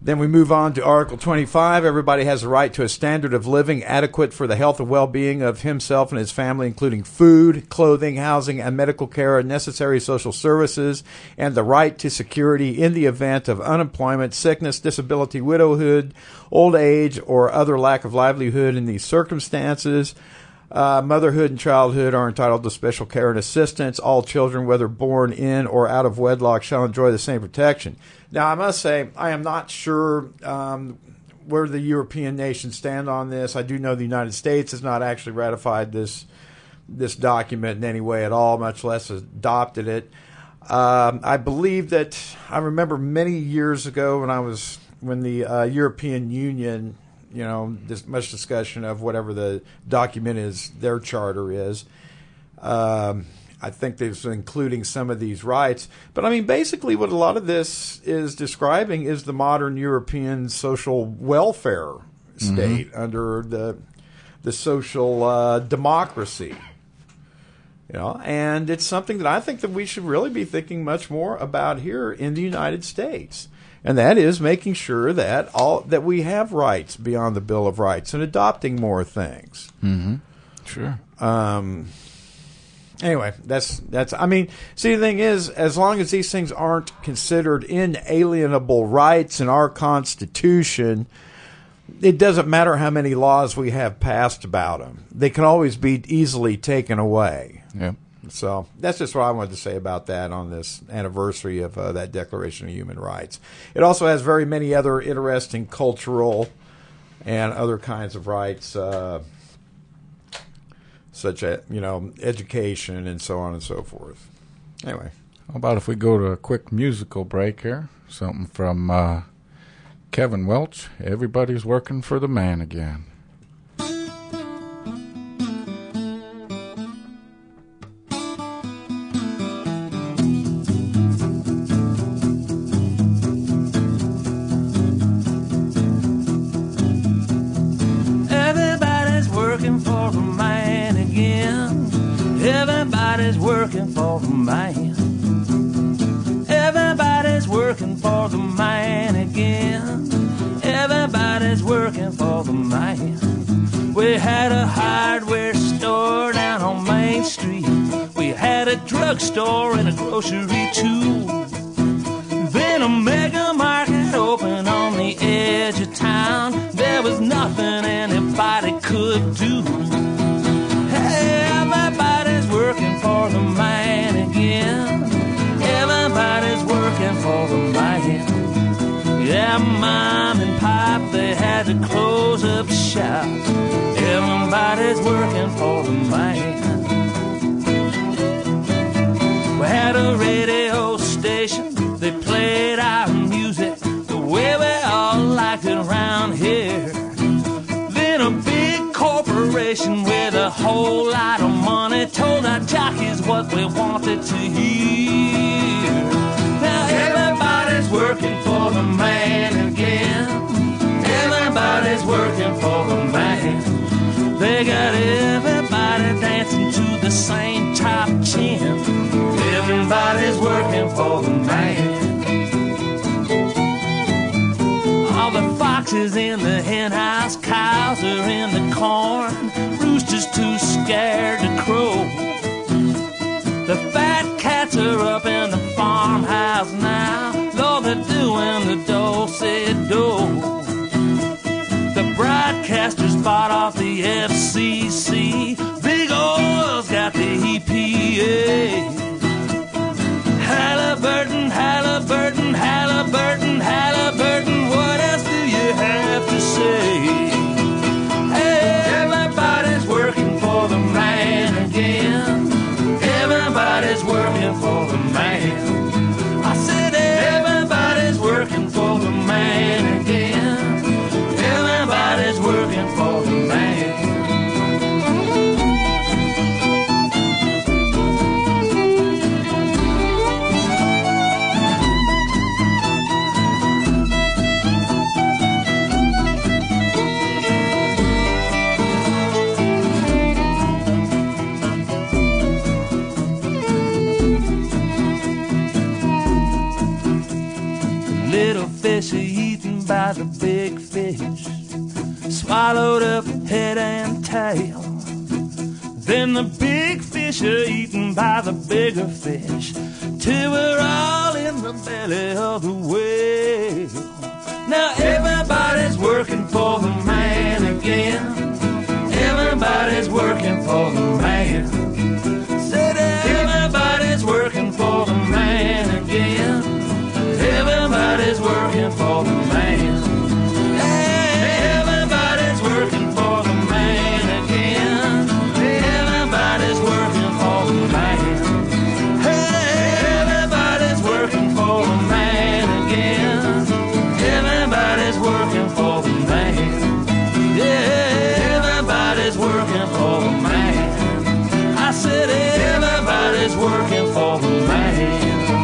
Then we move on to Article 25. Everybody has a right to a standard of living adequate for the health and well-being of himself and his family, including food, clothing, housing, and medical care, and necessary social services, and the right to security in the event of unemployment, sickness, disability, widowhood, old age, or other lack of livelihood in these circumstances. Motherhood and childhood are entitled to special care and assistance. All children, whether born in or out of wedlock, shall enjoy the same protection. Now, I must say, I am not sure where the European nations stand on this. I do know the United States has not actually ratified this document in any way at all, much less adopted it. I believe that I remember many years ago when the European Union, there's much discussion of whatever the document is, their charter is. I think there's including some of these rights. But, I mean, basically what a lot of this is describing is the modern European social welfare state under the social democracy. And it's something that I think that we should really be thinking much more about here in the United States. And that is making sure that that we have rights beyond the Bill of Rights and adopting more things. Mm-hmm. Sure. Anyway, that's. I mean, see, the thing is, as long as these things aren't considered inalienable rights in our Constitution, it doesn't matter how many laws we have passed about them. They can always be easily taken away. Yeah. So that's just what I wanted to say about that on this anniversary of that Declaration of Human Rights. It also has very many other interesting cultural and other kinds of rights, such as, education and so on and so forth. Anyway. How about if we go to a quick musical break here? Something from Kevin Welch, Everybody's Working for the Man Again. Everybody's working for the man. Everybody's working for the man again. Everybody's working for the man. We had a hardware store down on Main Street. We had a drugstore and a grocery too. Then a mega market opened on the edge of town. There was nothing anybody could do. Everybody's working for the man again. Everybody's working for the man. Yeah, Mom and Pop, they had to close up shop. Everybody's working for the man. We had a radio station, they played our music the way we all liked it around here. Then a big corporation with a whole lot of money told our jockeys what we wanted to hear. Now everybody's working for the man again. Everybody's working for the man. They got everybody dancing to the same top chin. Everybody's working for the man. All the foxes in the hen house, cows are in the corn, roosters too scared to crow. The fat cats are up in the farmhouse now, Lord, they're doing the do-si-do. The broadcasters bought off the FCC, Big Oil's got the EPA. Halliburton, Halliburton, Halliburton, Halliburton, what else do you have to say? Hey, everybody's working for the man again. Everybody's working for the man. I said everybody's working for the man again. Everybody's working for the man. Fish are eating by by the big fish, swallowed up head and tail. Then the big fish are eaten by the bigger fish, till we're all in the belly of the whale. Now everybody's working for the man again. Everybody's working for the man. Said everybody's working for the man again. Everybody's working for the man. Everybody's working for the man again. Everybody's working for the man. Everybody's working for the man again. Everybody's working for the man. Yeah, everybody's working for the man. I said everybody's working for the man.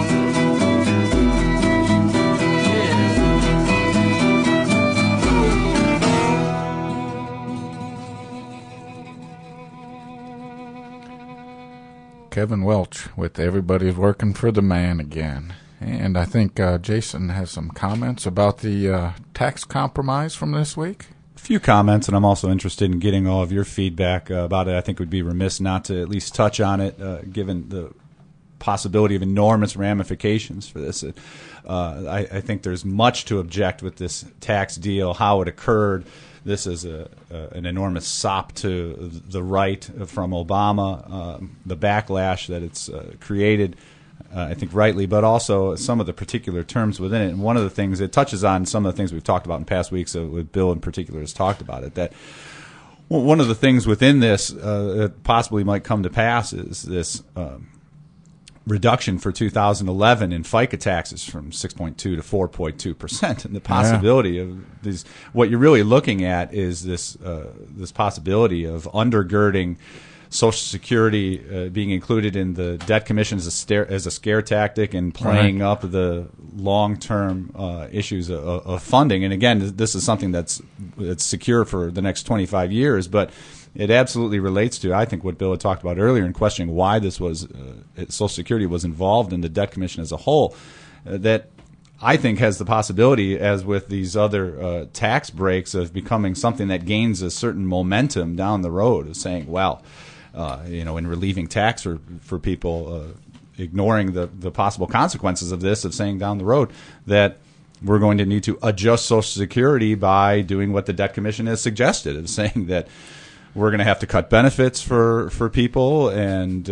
Kevin Welch with Everybody's Working for the Man again. And I think Jason has some comments about the tax compromise from this week. A few comments, and I'm also interested in getting all of your feedback about it. I think it would be remiss not to at least touch on it, given the possibility of enormous ramifications for this. I think there's much to object with this tax deal, how it occurred. This is an enormous sop to the right from Obama, the backlash that it's created, I think rightly, but also some of the particular terms within it. And one of the things, it touches on some of the things we've talked about in past weeks, with Bill in particular has talked about it, that one of the things within this that possibly might come to pass is this reduction for 2011 in FICA taxes from 6.2 to 4.2%, and the possibility of these. What you're really looking at is this possibility of undergirding Social Security being included in the debt commission as a scare tactic and playing up the long-term issues of funding. And again, this is something that's secure for the next 25 years, but it absolutely relates to, I think, what Bill had talked about earlier in questioning why this was Social Security was involved in the debt commission as a whole. That I think has the possibility, as with these other tax breaks, of becoming something that gains a certain momentum down the road of saying, well, in relieving tax for people, ignoring the possible consequences of this, of saying down the road that we're going to need to adjust Social Security by doing what the debt commission has suggested, of saying that we're going to have to cut benefits for people and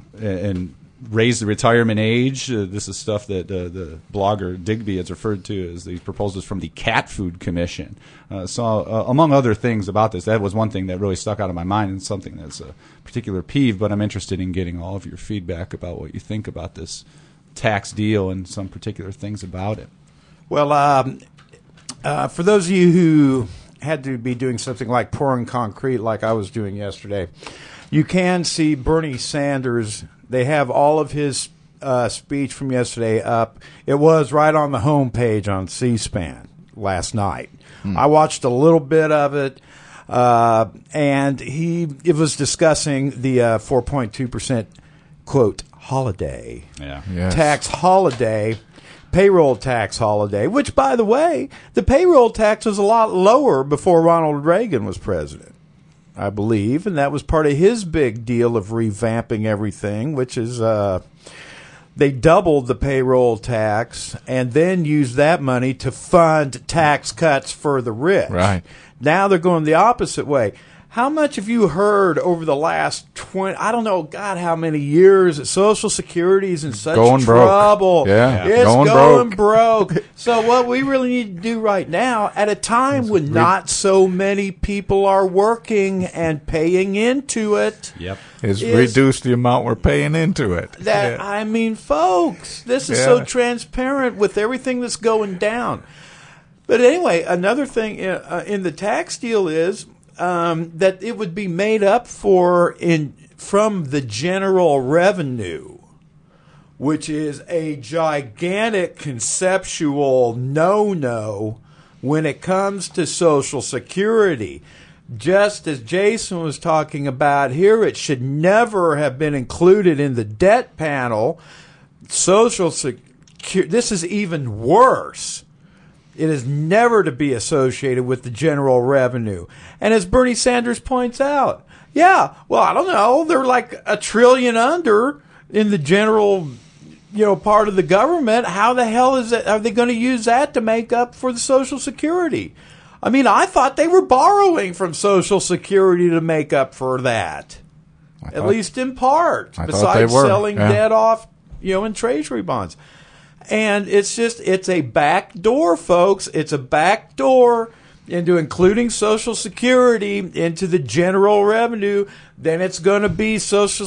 raise the retirement age. This is stuff that the blogger Digby has referred to as the proposals from the Cat Food Commission. So among other things about this, that was one thing that really stuck out of my mind and something that's a particular peeve, but I'm interested in getting all of your feedback about what you think about this tax deal and some particular things about it. Well, for those of you who had to be doing something like pouring concrete like I was doing yesterday, you can see Bernie Sanders. They have all of his speech from yesterday up. It was right on the homepage on C-SPAN last night. I watched a little bit of it, and it was discussing the 4.2% quote holiday, tax holiday. Payroll tax holiday, which, by the way, the payroll tax was a lot lower before Ronald Reagan was president, I believe, and that was part of his big deal of revamping everything, which is they doubled the payroll tax and then used that money to fund tax cuts for the rich. Right. Now they're going the opposite way. How much have you heard over the last 20, I don't know, God, how many years that Social Security is in such trouble. Yeah, it's going broke. So what we really need to do right now, at a time when not so many people are working and paying into it, is reduce the amount we're paying into it. I mean, folks, this is so transparent with everything that's going down. But anyway, another thing in the tax deal is that it would be made up for from the general revenue, which is a gigantic conceptual no-no when it comes to Social Security. Just as Jason was talking about here, it should never have been included in the debt panel. Social Security, this is even worse. It is never to be associated with the general revenue. And as Bernie Sanders points out, yeah, well, I don't know, they're like $1 trillion under in the general, part of the government. How the hell are they going to use that to make up for the Social Security? I mean, I thought they were borrowing from Social Security to make up for that, at least in part, besides selling debt off, in Treasury bonds. And it's a back door, folks. It's a back door into including Social Security into the general revenue. Then it's going to be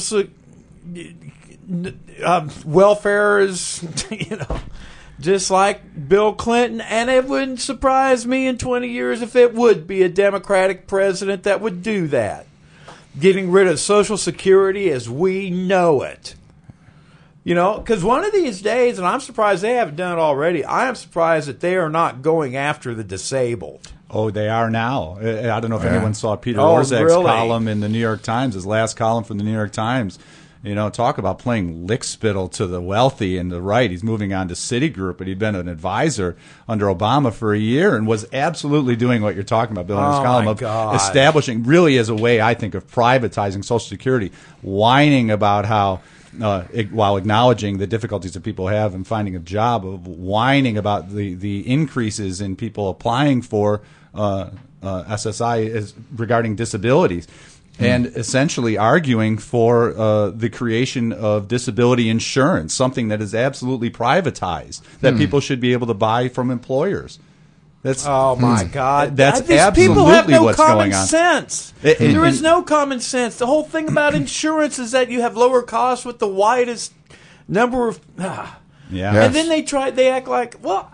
welfare is, just like Bill Clinton. And it wouldn't surprise me in 20 years if it would be a Democratic president that would do that. Getting rid of Social Security as we know it. Because one of these days, and I'm surprised they haven't done it already, I am surprised that they are not going after the disabled. Oh, they are now. I don't know if anyone saw Peter Orszag's column in the New York Times, his last column from the New York Times. Talk about playing lickspittle to the wealthy and the right. He's moving on to Citigroup, but he'd been an advisor under Obama for a year and was absolutely doing what you're talking about, Bill, in his column of establishing, really as a way, I think, of privatizing Social Security, whining about how, while acknowledging the difficulties that people have in finding a job, of whining about the increases in people applying for SSI regarding disabilities. And essentially arguing for the creation of disability insurance, something that is absolutely privatized, that people should be able to buy from employers. That's my God! That's these absolutely people have no what's common going on. sense. There is no common sense. The whole thing about insurance is that you have lower costs with the widest number of. And then they act like, well,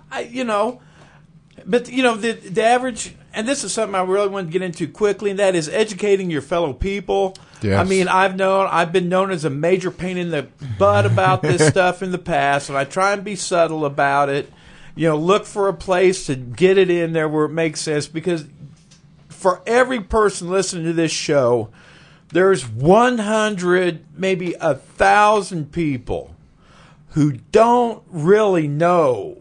but the average. And this is something I really want to get into quickly, and that is educating your fellow people. Yes. I mean, I've been known as a major pain in the butt about this stuff in the past, and I try and be subtle about it. Look for a place to get it in there where it makes sense, because for every person listening to this show, there's 100, maybe 1,000 people who don't really know.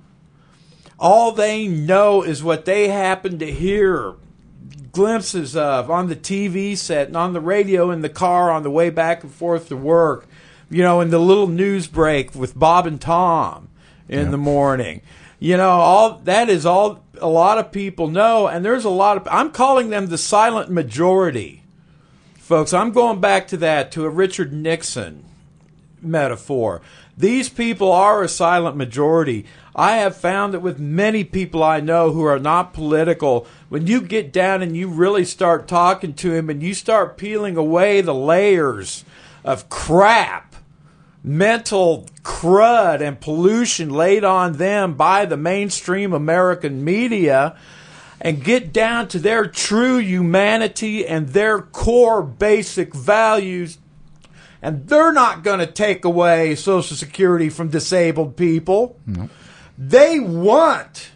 All they know is what they happen to hear glimpses of on the TV set and on the radio in the car on the way back and forth to work, in the little news break with Bob and Tom in the morning. All that is all a lot of people know, and there's a lot of, I'm calling them the silent majority. Folks, I'm going back to a Richard Nixon metaphor. These people are a silent majority. I have found that with many people I know who are not political, when you get down and you really start talking to them and you start peeling away the layers of crap, mental crud and pollution laid on them by the mainstream American media, and get down to their true humanity and their core basic values, and they're not going to take away Social Security from disabled people. No. They want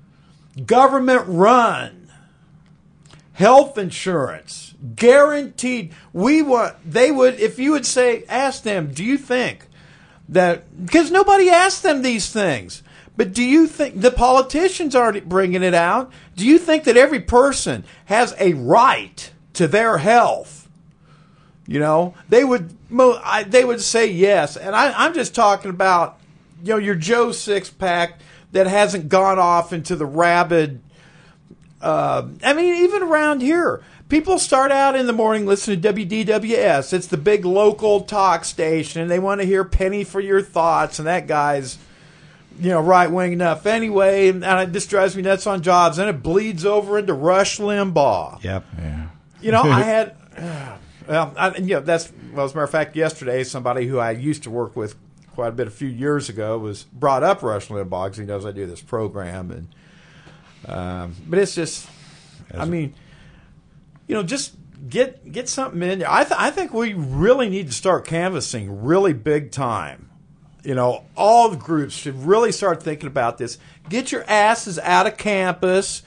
government-run health insurance, guaranteed. They would, if you would ask them, do you think that, because nobody asked them these things, but do you think the politicians aren't bringing it out? Do you think that every person has a right to their health? They would say yes. And I'm just talking about, your Joe Six-Pack that hasn't gone off into the rabid, even around here, people start out in the morning listening to WDWS. It's the big local talk station, and they want to hear Penny for Your Thoughts, and that guy's, right-wing enough anyway, and it just drives me nuts on jobs. Then it bleeds over into Rush Limbaugh. Yep. Yeah. I had, as a matter of fact, yesterday, somebody who I used to work with quite a bit a few years ago was brought up Rush Limbaugh because he knows I do this program, and but it's just, just get something in there. I think we really need to start canvassing really big time. All the groups should really start thinking about this. Get your asses out of campus.